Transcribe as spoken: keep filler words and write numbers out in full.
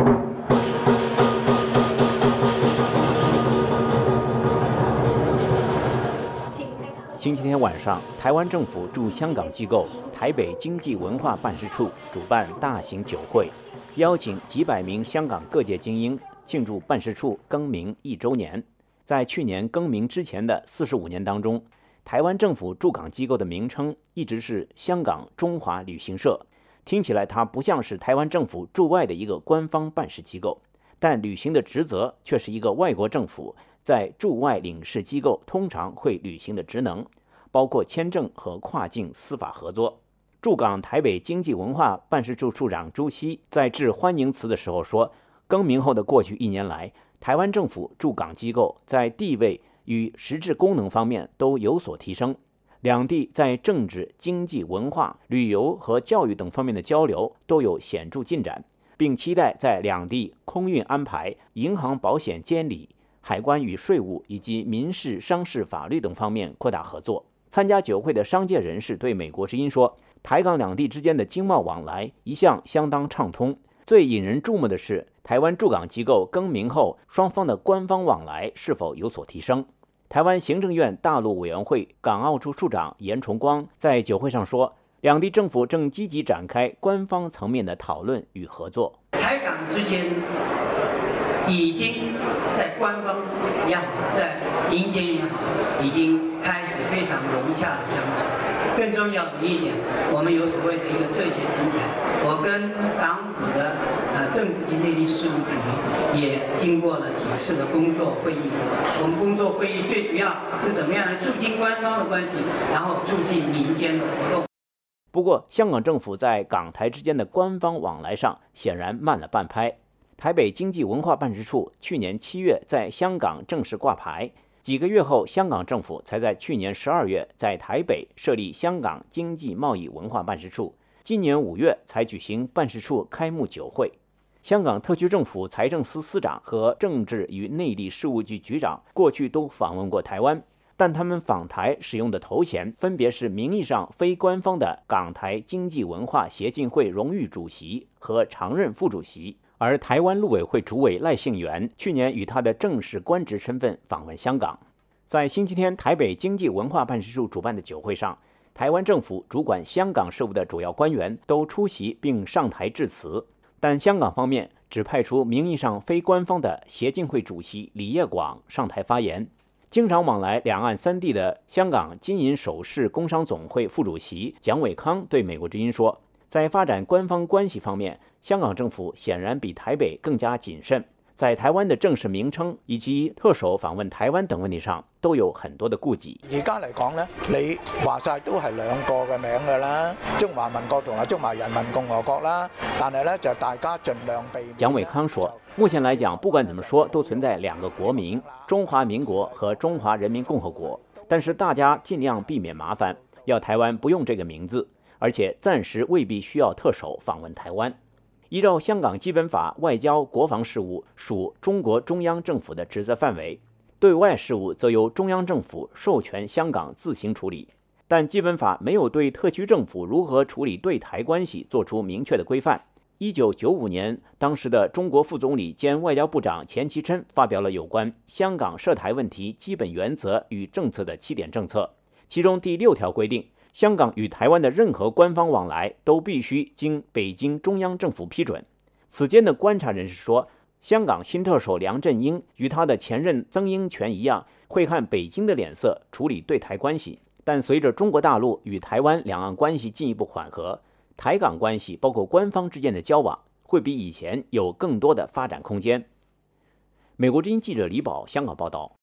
星期天晚上，台湾政府驻香港机构台北经济文化办事处主办大型酒会，邀请几百名香港各界精英庆祝办事处更名一周年。在去年更名之前的四十五年当中，台湾政府驻港机构的名称一直是香港中华旅行社，听起来它不像是台湾政府驻外的一个官方办事机构，但履行的职责却是一个外国政府在驻外领事机构通常会履行的职能，包括签证和跨境司法合作。驻港台北经济文化办事处处长朱熹在致欢迎词的时候说，更名后的过去一年来，台湾政府驻港机构在地位与实质功能方面都有所提升，两地在政治、经济、文化、旅游和教育等方面的交流都有显著进展，并期待在两地空运安排、银行保险监理、海关与税务以及民事、商事法律等方面扩大合作。参加酒会的商界人士对美国之音说，台港两地之间的经贸往来一向相当畅通。最引人注目的是，台湾驻港机构更名后，双方的官方往来是否有所提升。台湾行政院大陆委员会港澳处处长严崇光在酒会上说，两地政府正积极展开官方层面的讨论与合作。 台港之间已经在官方也好，在民间也好，已经开始非常融洽的相处。更重要的一点，我们有所谓的一个侧线平台。我跟港府的呃政治及内地事务局也经过了几次的工作会议。我们工作会议最主要是怎么样来促进官方的关系，然后促进民间的活动。 不过，香港政府在港台之间的官方往来上显然慢了半拍。台北经济文化办事处去年七月在香港正式挂牌，几个月后，香港政府才在去年十二月在台北设立香港经济贸易文化办事处，今年五月才举行办事处开幕酒会。香港特区政府财政司司长和政治与内地事务局局长过去都访问过台湾，但他们访台使用的头衔分别是名义上非官方的港台经济文化协进会荣誉主席和常任副主席。而台湾陆委会主委赖幸元去年以他的正式官职身份访问香港。在星期天台北经济文化办事处主办的酒会上，台湾政府主管香港事务的主要官员都出席并上台致辞，但香港方面只派出名义上非官方的协进会主席李业广上台发言。经常往来两岸三地的香港金银首饰工商总会副主席蒋伟康对美国之音说，在发展官方关系方面，香港政府显然比台北更加谨慎，在台灣嘅正式名稱以及特首訪問台灣等問題上，都有很多的顧忌。 而家嚟講呢，你話晒都係兩個嘅名㗎啦，中華民國同埋中華人民共和國啦，但係呢就大家盡量避免。 蒋偉康說，目前來講，不管怎麼說，都存在兩個國名，中華民國和中華人民共和國，但是大家盡量避免麻煩，要台灣不用這個名字，而且暫時未必需要特首訪問台灣。依照香港基本法，外交國防事務屬中國中央政府的職責範圍，對外事務則由中央政府授權香港自行處理。但基本法沒有對特區政府如何處理對台關係做出明確的規範。一九九五年，當時的中國副總理兼外交部長錢其琛發表了有關香港涉台問題基本原則與政策的七點政策，其中第六條規定，香港與台灣的任何官方往來都必須經北京中央政府批准。此間的觀察人士說，香港新特首梁振英與他的前任曾蔭權一樣，會看北京的臉色處理對台關係。但隨着中國大陸與台灣兩岸關係進一步緩和，台港關係包括官方之間的交往，會比以前有更多的發展空間。美國之音記者李寶香港報道。